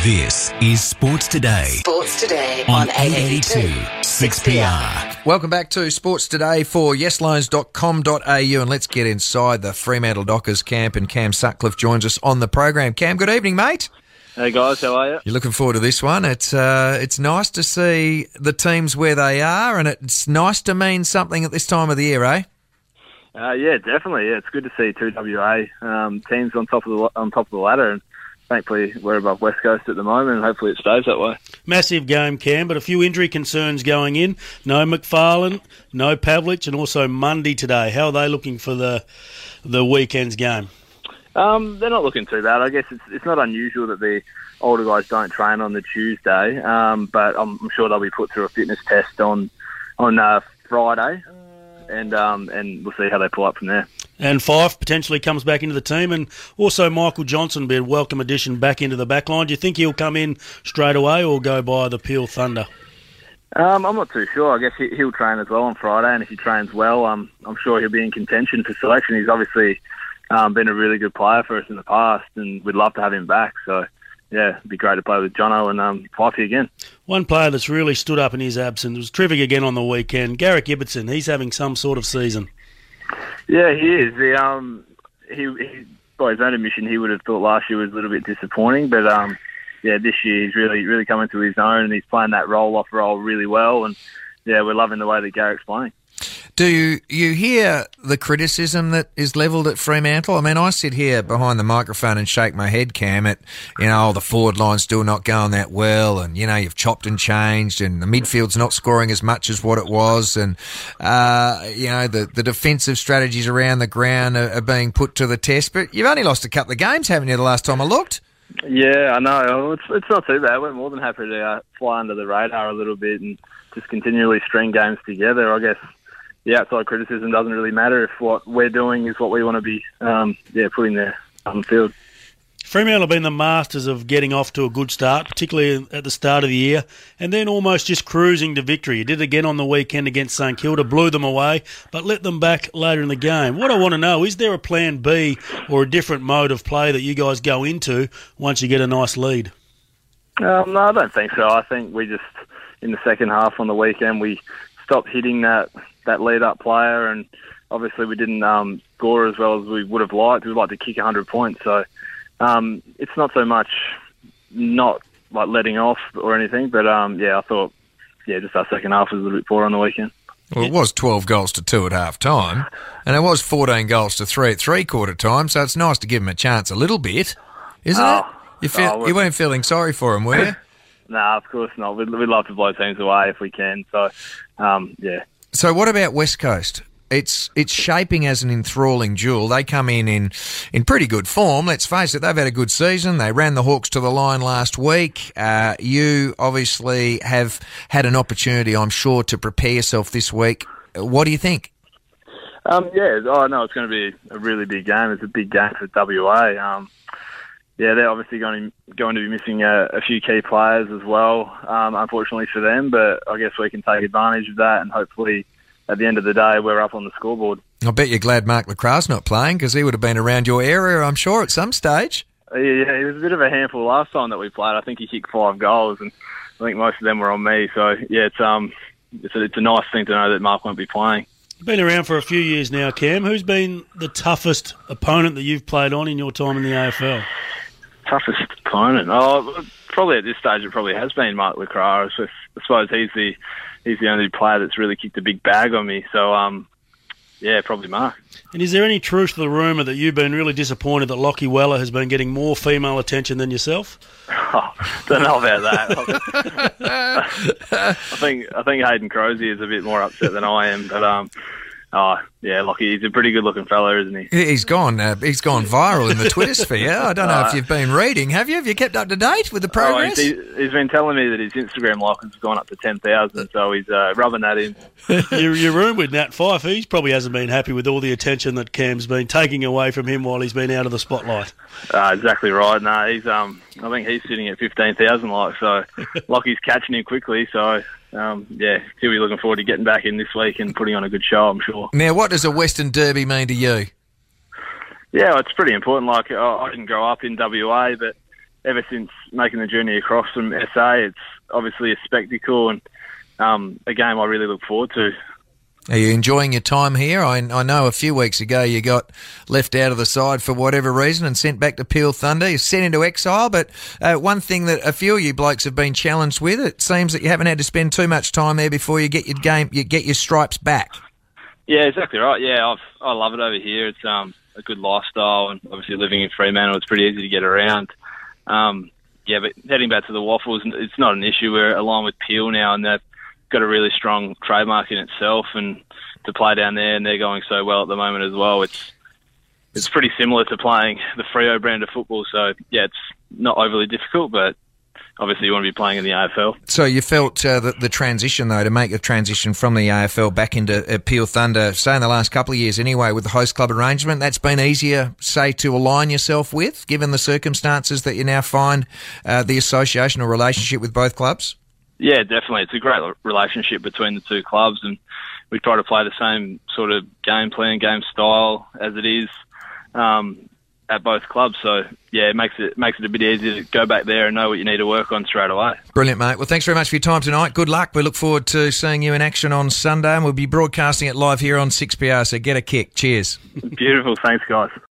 This is Sports Today. Sports Today on 882 6PR. Welcome back to Sports Today for yesloans.com.au, and let's get inside the Fremantle Dockers camp, and Cam Sutcliffe joins us on the program. Cam, good evening, mate. Hey guys, how are you? You're looking forward to this one. It's nice to see the teams where they are, and it's nice to mean something at this time of the year, eh? Yeah, definitely. Yeah, it's good to see two WA teams on top of the ladder, and thankfully we're above West Coast at the moment, and hopefully it stays that way. Massive game, Cam, but a few injury concerns going in. No McFarlane, no Pavlich, and also Mundy today. How are they looking for the weekend's game? They're not looking too bad. I guess it's not unusual that the older guys don't train on the Tuesday, but I'm sure they'll be put through a fitness test on Friday, and we'll see how they pull up from there. And Fife potentially comes back into the team, and also Michael Johnson will be a welcome addition back into the back line. Do you think he'll come in straight away or go by the Peel Thunder? I'm not too sure. I guess he'll train as well on Friday, and if he trains well, I'm sure he'll be in contention for selection. He's obviously been a really good player for us in the past, and we'd love to have him back. So, yeah, it'd be great to play with Jono and Fifey again. One player that's really stood up in his absence was terrific again on the weekend. Garrick Ibbotson, he's having some sort of season. Yeah, he is. He by his own admission, he would have thought last year was a little bit disappointing, but this year he's really coming to his own, and he's playing that roll-off role really well, and yeah, we're loving the way that Garrick's playing. Do you hear the criticism that is levelled at Fremantle? I mean, I sit here behind the microphone and shake my head, Cam, at, the forward line's still not going that well, and, you've chopped and changed, and the midfield's not scoring as much as what it was, and, the defensive strategies around the ground are being put to the test, but you've only lost a couple of games, haven't you, the last time I looked? Yeah, I know. It's not too bad. We're more than happy to fly under the radar a little bit and just continually string games together. I guess the outside criticism doesn't really matter if what we're doing is what we want to be putting there on the field. Fremantle have been the masters of getting off to a good start, particularly at the start of the year, and then almost just cruising to victory. You did it again on the weekend against St Kilda, blew them away, but let them back later in the game. What I want to know, is there a plan B or a different mode of play that you guys go into once you get a nice lead? No, I don't think so. I think we just, in the second half on the weekend, we stopped hitting that lead-up player, and obviously we didn't score as well as we would have liked. We'd like to kick 100 points, so it's not so much not like letting off or anything, but I thought just our second half was a little bit poor on the weekend. Well, it was 12 goals to 2 at half-time, and it was 14 goals to 3 at three-quarter time, so it's nice to give them a chance a little bit, isn't it? You weren't feeling sorry for them, were you? No, of course not. We'd love to blow teams away if we can, so, So what about West Coast? It's shaping as an enthralling duel. They come in pretty good form. Let's face it, they've had a good season. They ran the Hawks to the line last week. You obviously have had an opportunity, I'm sure, to prepare yourself this week. What do you think? I know it's going to be a really big game. It's a big game for WA. They're obviously going to be missing a few key players as well, unfortunately for them, but I guess we can take advantage of that, and hopefully at the end of the day we're up on the scoreboard. I bet you're glad Mark Lacra's not playing, because he would have been around your area, I'm sure, at some stage. Yeah, he was a bit of a handful last time that we played. I think he kicked 5 goals, and I think most of them were on me, so yeah, it's a nice thing to know that Mark won't be playing. You've been around for a few years now, Cam. Who's been the toughest opponent that you've played on in your time in the AFL? Toughest opponent? Oh, probably at this stage it probably has been Mark Lacra. I suppose he's the only player that's really kicked a big bag on me. So, probably Mark. And is there any truth to the rumour that you've been really disappointed that Lockie Weller has been getting more female attention than yourself? Oh, don't know about that. I think Hayden Crozier is a bit more upset than I am, but Lockie, he's a pretty good-looking fella, isn't he? He's gone viral in the Twitter sphere. I don't know if you've been reading. Have you? Have you kept up to date with the progress? He's been telling me that his Instagram like has gone up to 10,000, so he's rubbing that in. Your room with Nat Fife, he probably hasn't been happy with all the attention that Cam's been taking away from him while he's been out of the spotlight. Exactly right. No, he's I think he's sitting at 15,000 likes, so Lockie's catching him quickly, so he'll be looking forward to getting back in this week and putting on a good show, I'm sure. Now, what does a Western Derby mean to you? Yeah, it's pretty important. Like, I didn't grow up in WA, but ever since making the journey across from SA, it's obviously a spectacle and a game I really look forward to. Are you enjoying your time here? I know a few weeks ago you got left out of the side for whatever reason and sent back to Peel Thunder. You're sent into exile, but one thing that a few of you blokes have been challenged with, it seems that you haven't had to spend too much time there before you get your stripes back. Yeah, exactly right. Yeah, I love it over here. It's a good lifestyle, and obviously living in Fremantle, it's pretty easy to get around. Yeah, but heading back to the Waffles, it's not an issue. We're along with Peel now, and they've got a really strong trademark in itself, and to play down there, and they're going so well at the moment as well. It's pretty similar to playing the Freo brand of football. So yeah, it's not overly difficult, but obviously you want to be playing in the AFL. So you felt the transition, though, to make the transition from the AFL back into Peel Thunder, say in the last couple of years anyway, with the host club arrangement, that's been easier, say, to align yourself with, given the circumstances that you now find the association or relationship with both clubs? Yeah, definitely. It's a great relationship between the two clubs, and we try to play the same sort of game plan, game style as it is at both clubs. So, yeah, it makes it a bit easier to go back there and know what you need to work on straight away. Brilliant, mate. Well, thanks very much for your time tonight. Good luck. We look forward to seeing you in action on Sunday, and we'll be broadcasting it live here on 6PR, so get a kick. Cheers. Beautiful. Thanks, guys.